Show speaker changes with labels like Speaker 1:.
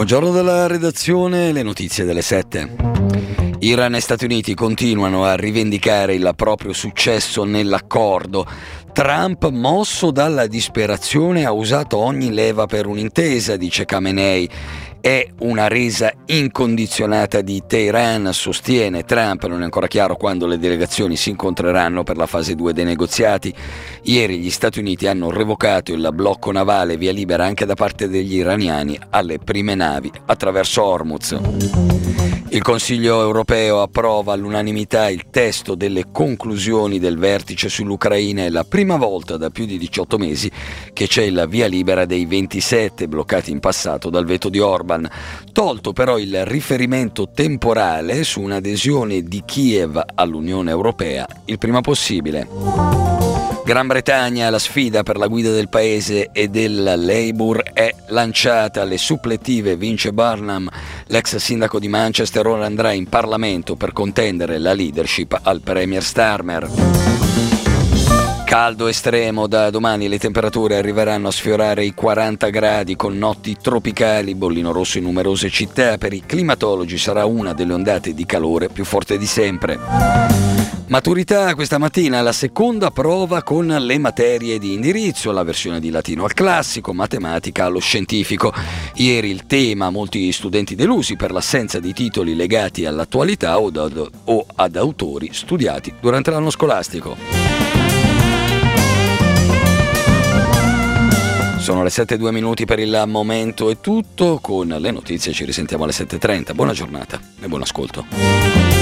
Speaker 1: Buongiorno dalla redazione, le notizie delle 7. Iran e Stati Uniti continuano a rivendicare il proprio successo nell'accordo. Trump, mosso dalla disperazione, ha usato ogni leva per un'intesa, dice Khamenei. È una resa incondizionata di Teheran, sostiene Trump. Non è ancora chiaro quando le delegazioni si incontreranno per la fase 2 dei negoziati. Ieri gli Stati Uniti hanno revocato il blocco navale via libera anche da parte degli iraniani alle prime navi attraverso Hormuz. Il Consiglio europeo approva all'unanimità il testo delle conclusioni del vertice sull'Ucraina. È la prima volta da più di 18 mesi che c'è il via libera dei 27 bloccati in passato dal veto di Orban. Tolto però il riferimento temporale su un'adesione di Kiev all'Unione Europea il prima possibile. Gran Bretagna, la sfida per la guida del paese e del Labour è lanciata. Alle suppletive vince Burnham, l'ex sindaco di Manchester ora andrà in Parlamento per contendere la leadership al Premier Starmer. Caldo estremo, da domani le temperature arriveranno a sfiorare i 40 gradi con notti tropicali, bollino rosso in numerose città. Per i climatologi sarà una delle ondate di calore più forte di sempre. Maturità questa mattina, la seconda prova con le materie di indirizzo, la versione di latino al classico, matematica allo scientifico. Ieri il tema, molti studenti delusi per l'assenza di titoli legati all'attualità o ad autori studiati durante l'anno scolastico. Sono le 7:02 per il momento, è tutto. Con le notizie ci risentiamo alle 7:30. Buona giornata e buon ascolto.